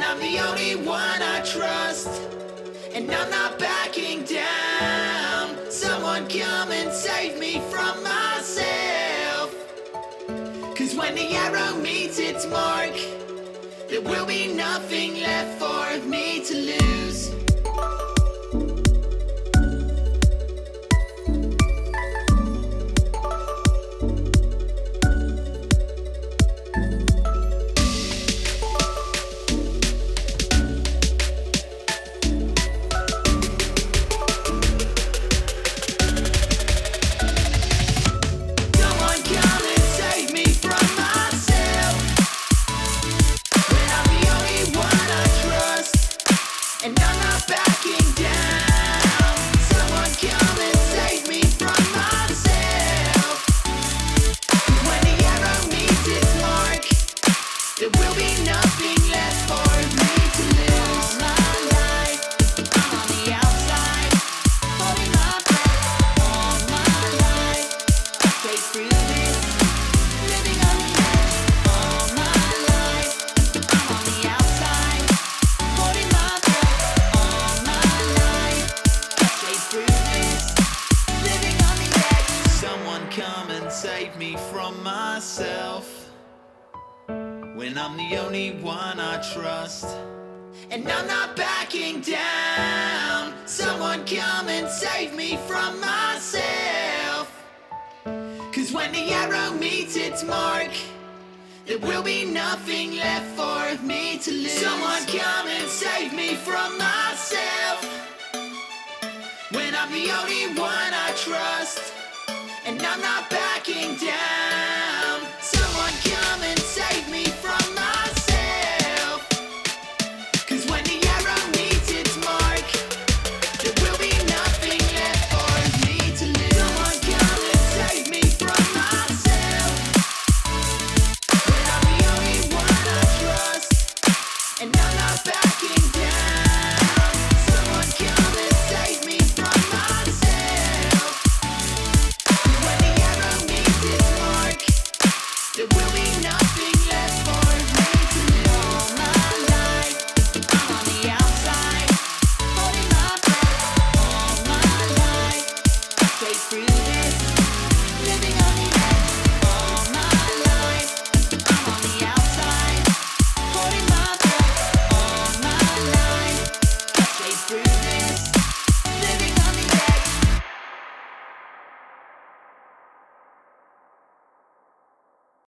I'm the only one I trust, and I'm not backing down. Someone come and save me from myself. Cause when the arrow meets its mark, there will be nothing left for me to lose. Save me from myself when I'm the only one I trust, and I'm not backing down. Someone come and save me from myself. Cause when the arrow meets its mark, there will be nothing left for me to lose. Someone come and save me from myself when I'm the only one I trust, and I'm not backing down.